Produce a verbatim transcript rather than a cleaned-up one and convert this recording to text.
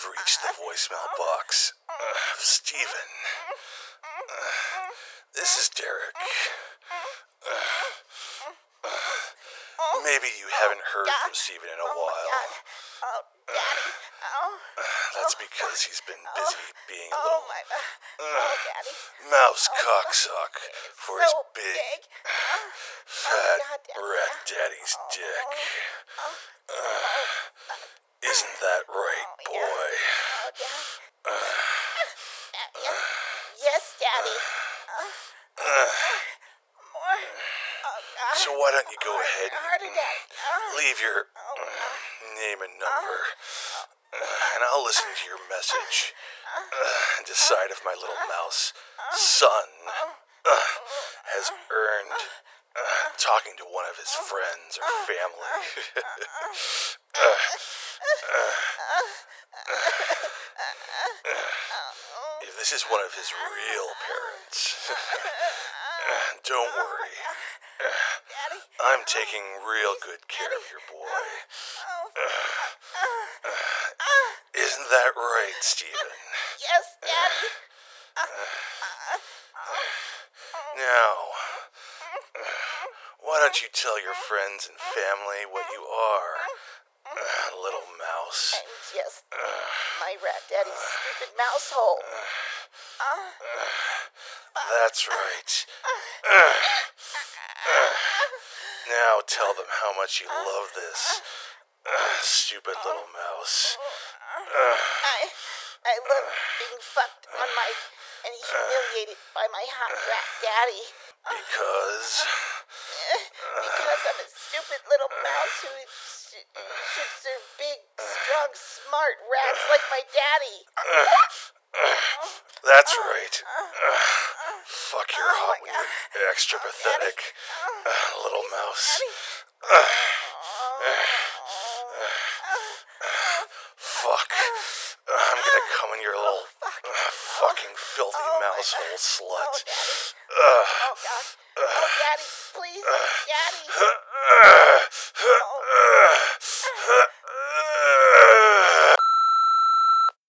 reached the voicemail box uh, of Steven. Uh, this is Derek. Uh, uh, maybe you haven't heard from Steven in a while. Oh, Daddy. Oh. That's because he's been busy being a little Oh, my. Oh, Daddy. mouse cocksock for his So big, big. Oh, fat God, Daddy. rat daddy's dick. Uh, isn't that right, Oh, yeah. boy? Oh, Daddy. Yes, yes, Daddy. Uh, More. Oh, God. so why don't you go ahead Harder, and Daddy. Oh. leave your uh, name and number, uh, and I'll listen to your message uh, and decide if my little mouse son uh, has earned uh, talking to one of his friends or family. uh, uh, if this is one of his real parents, don't worry. Daddy. I'm taking real good care of your boy. Isn't that right, Steven? Yes, Daddy. Now, why don't you tell your friends and family what you are, uh, little mouse? I'm just my rat daddy's stupid mouse hole. That's right. Uh, uh, now tell them how much you love this uh, stupid little mouse. Uh, I I love being fucked on my and humiliated by my hot rat daddy. because... Because I'm a stupid little mouse who sh- should serve big, strong, smart rats like my daddy. That's right. Uh, fuck your hot when you're extra pathetic, uh, little mouse. Uh, fuck. I'm gonna come in your little uh, fucking filthy mouse hole slut. Uh, Oh, God. Oh, Daddy, please. Daddy. uh, uh, uh,